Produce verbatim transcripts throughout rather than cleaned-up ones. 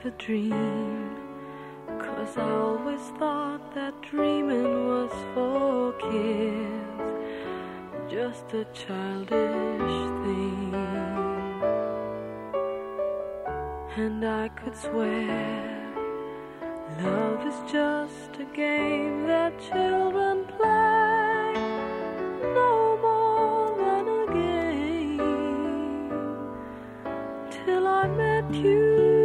a dream, 'cause I always thought that dreaming was for kids, just a childish thing. And I could swear love is just a game that children play, no more than a game, till I met you.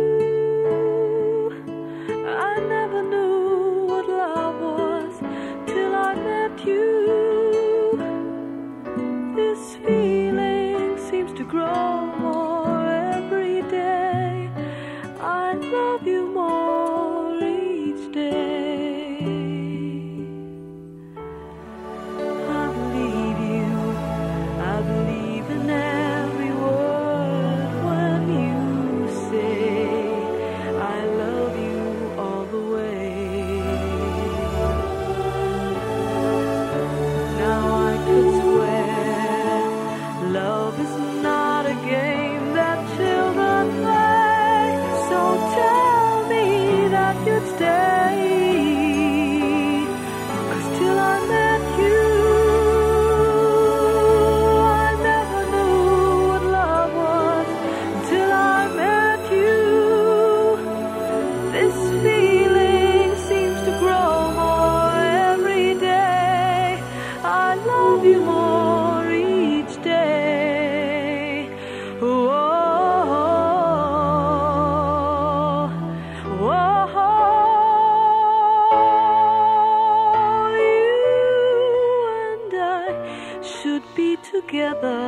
I never knew what love was till I met you. This feeling seems to grow more every day. I love you more each day. I believe you, I believe in every word when you say I love you all the way. Now I could swear love is not a game that children play, so tell me that you'd stay, 'cause till I met you, I never knew what love was till I met you. This feeling seems to grow more every day. I love you more each day. Whoa, whoa, you and I should be together.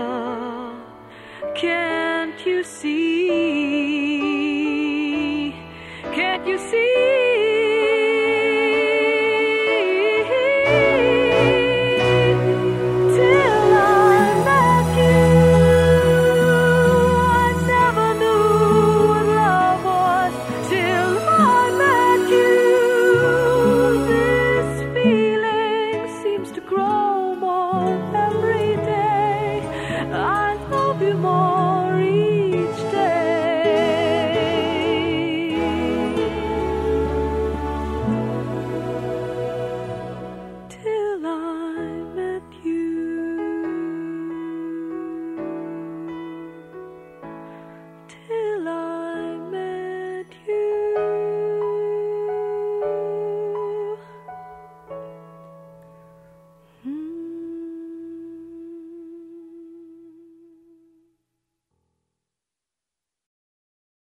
Can't you see? Can't you see?